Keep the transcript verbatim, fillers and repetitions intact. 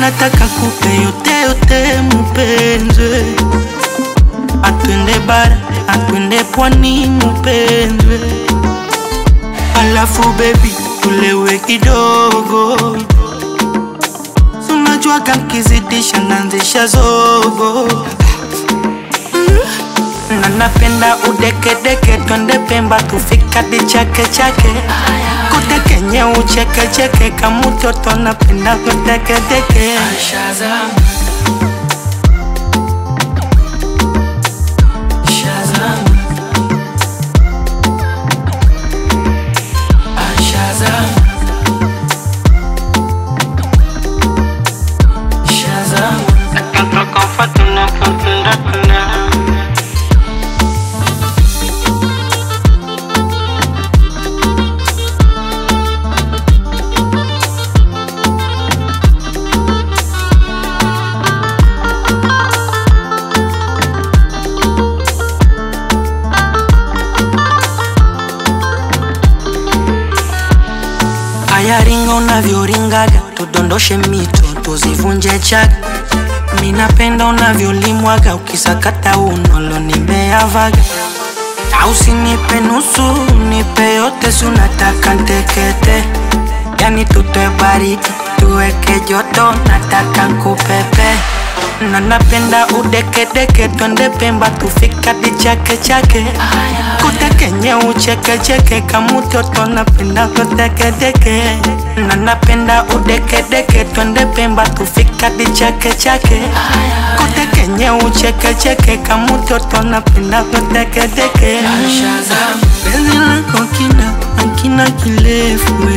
nataka kupe yote yote mpenzi. Atwende bara, atwende pwani mpenzi. Alafu baby tulewe kidogo. Unajua kankizidisha nanzisha zogo. Na napenda udeke deke twende Pemba tufika di chake chake. Kuteke nye ucheke cheke kama mtoto napenda kuteke deke. Shazam Shazam Shazam Shazam Nakanta komfatuna kantunda tuna. Ayaringa unavyoringaga, tudondoshe mito, tuzivunje chaga. Minapenda unavyolimwaga, ukisakata unolo nimeavaga. Usinipe nusu, nipe yote, sunataka ntekete. Yani tutoe baridi, tuweke joto, nataka nkupepe. Na napenda udeke deke twende Pemba tufika di chake chake. Kuteke nye ucheke cheke kama mtoto napenda kuteke deke. Na napenda udeke deke twende Pemba tufika di chake chake. Kuteke nye ucheke cheke kama mtoto napenda kuteke deke. Shazam Penzi lako kina, akina kilefu.